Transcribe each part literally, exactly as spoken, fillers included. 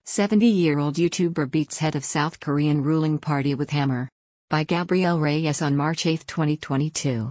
seventy-year-old YouTuber beats head of South Korean ruling party with hammer. By Gabriel Reyes on March eighth twenty twenty-two.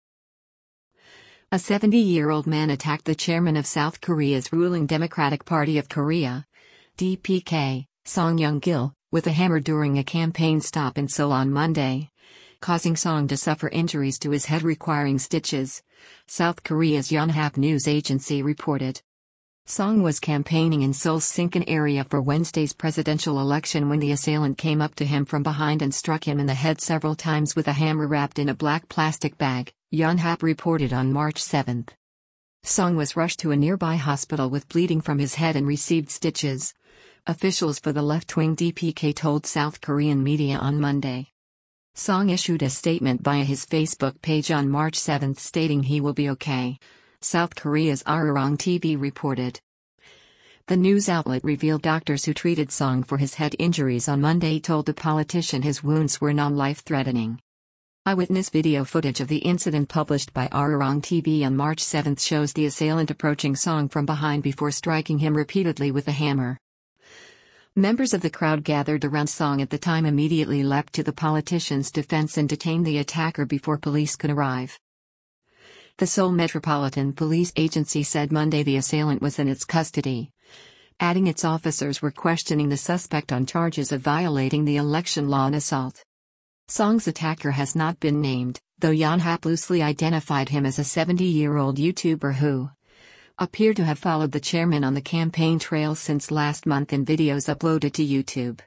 A seventy-year-old man attacked the chairman of South Korea's ruling Democratic Party of Korea, D P K, Song Young-gil, with a hammer during a campaign stop in Seoul on Monday, causing Song to suffer injuries to his head requiring stitches, South Korea's Yonhap news agency reported. Song was campaigning in Seoul's Sinkan area for Wednesday's presidential election when the assailant came up to him from behind and struck him in the head several times with a hammer wrapped in a black plastic bag, Yonhap reported on March seventh. Song was rushed to a nearby hospital with bleeding from his head and received stitches, officials for the left-wing D P K told South Korean media on Monday. Song issued a statement via his Facebook page on March seventh stating he will be okay, South Korea's Arirang T V reported. The news outlet revealed doctors who treated Song for his head injuries on Monday told the politician his wounds were non-life-threatening. Eyewitness video footage of the incident published by Arirang T V on March seventh shows the assailant approaching Song from behind before striking him repeatedly with a hammer. Members of the crowd gathered around Song at the time immediately leapt to the politician's defense and detained the attacker before police could arrive. The Seoul Metropolitan Police Agency said Monday the assailant was in its custody, adding its officers were questioning the suspect on charges of violating the election law and assault. Song's attacker has not been named, though Yonhap loosely identified him as a seventy-year-old YouTuber who appeared to have followed the chairman on the campaign trail since last month in videos uploaded to YouTube.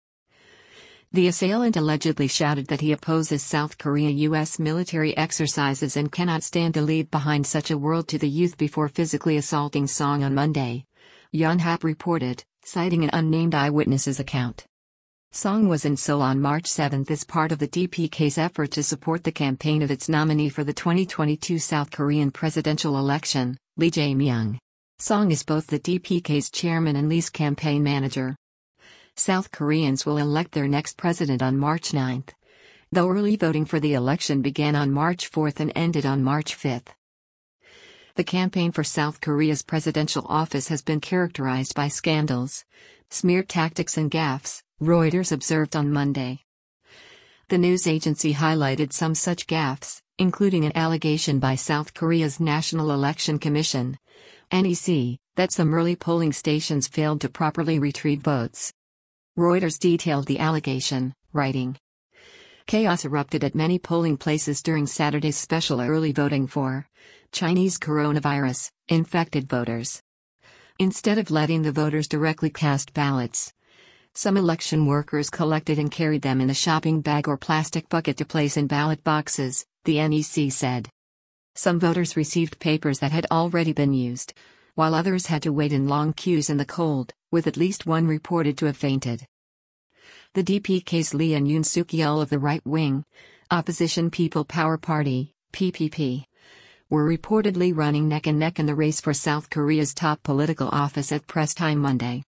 The assailant allegedly shouted that he opposes South Korea-U S military exercises and cannot stand to leave behind such a world to the youth before physically assaulting Song on Monday, Yonhap reported, citing an unnamed eyewitness's account. Song was in Seoul on March seventh as part of the D P K's effort to support the campaign of its nominee for the twenty twenty-two South Korean presidential election, Lee Jae-myung. Song is both the D P K's chairman and Lee's campaign manager. South Koreans will elect their next president on March ninth, though early voting for the election began on March fourth and ended on March fifth. The campaign for South Korea's presidential office has been characterized by scandals, smear tactics and gaffes, Reuters observed on Monday. The news agency highlighted some such gaffes, including an allegation by South Korea's National Election Commission, N E C, that some early polling stations failed to properly retrieve votes. Reuters detailed the allegation, writing, "Chaos erupted at many polling places during Saturday's special early voting for Chinese coronavirus-infected voters. Instead of letting the voters directly cast ballots, some election workers collected and carried them in a shopping bag or plastic bucket to place in ballot boxes," the N E C said. Some voters received papers that had already been used, while others had to wait in long queues in the cold, with at least one reported to have fainted. The D P K's Lee and Yoon Suk-yeol of the right-wing Opposition People Power Party, P P P, were reportedly running neck and neck in the race for South Korea's top political office at press time Monday.